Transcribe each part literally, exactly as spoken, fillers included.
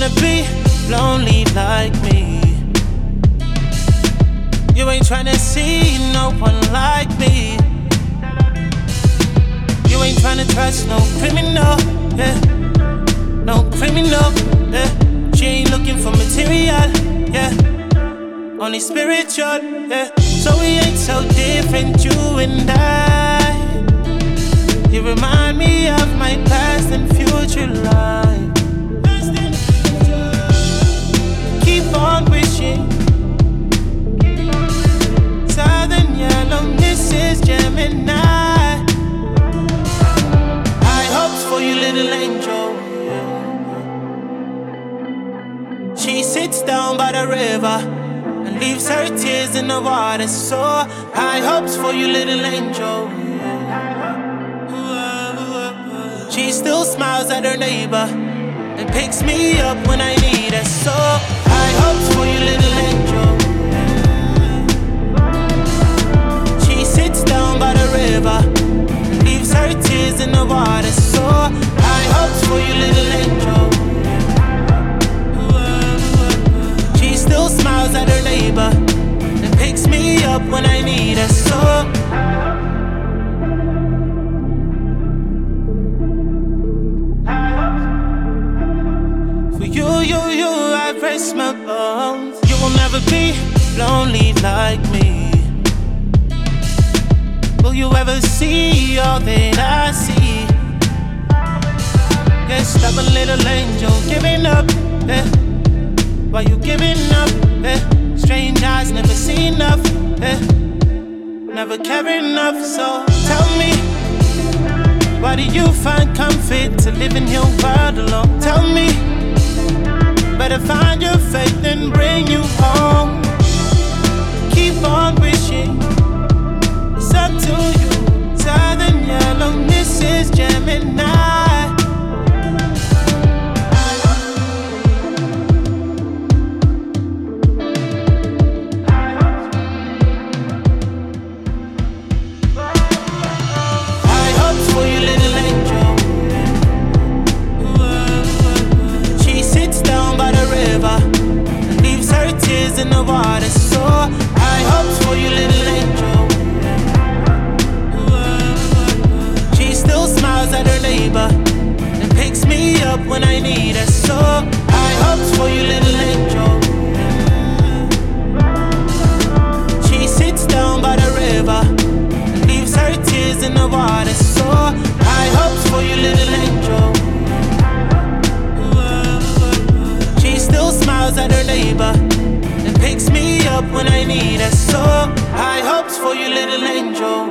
wanna be lonely like me. You ain't tryna see no one like me. You ain't tryna trust no criminal, yeah. No criminal, yeah. She ain't looking for material, yeah. Only spiritual, yeah. So we ain't so different, you and I. You remind me of my past and future life. Keep on wishing. Southern Yellow, Missus Gemini. High hopes for you, little angel. She sits down by the river and leaves her tears in the water. So high hopes for you, little angel. She still smiles at her neighbor and picks me up when I need her. So high hopes for you, little angel. She sits down by the river and leaves her tears in the water. So high hopes for you, little angel. She still smiles at her neighbor and picks me up when I need her. So you, you, you, I press my bones. You will never be lonely like me. Will you ever see all that I see? Yeah, stubborn little angel giving up, yeah. Why you giving up, yeah? Strange eyes never seen enough, yeah. Never caring enough, so tell me, why do you find comfort to live in your world alone? Tell me, better find your faith and bring you home. Keep on wishing, it's up to you. Southern Yellow, Missus Gemini. High hopes for you, little angel. She sits down by the river and leaves her tears in the water. So high hopes for you, little angel. She still smiles at her neighbor and picks me up when I need her. So high hopes for you, little angel. She sits down by the river and leaves her tears in the water. So high hopes for you, little angel. Still smiles at her neighbor and picks me up when I need her. So high hopes for you, little angel.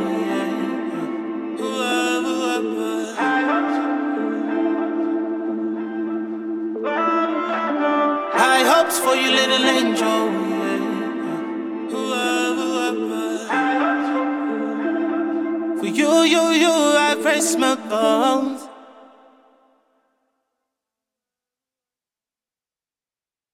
High hopes for you, little angel. For you, you, you, I press my bones.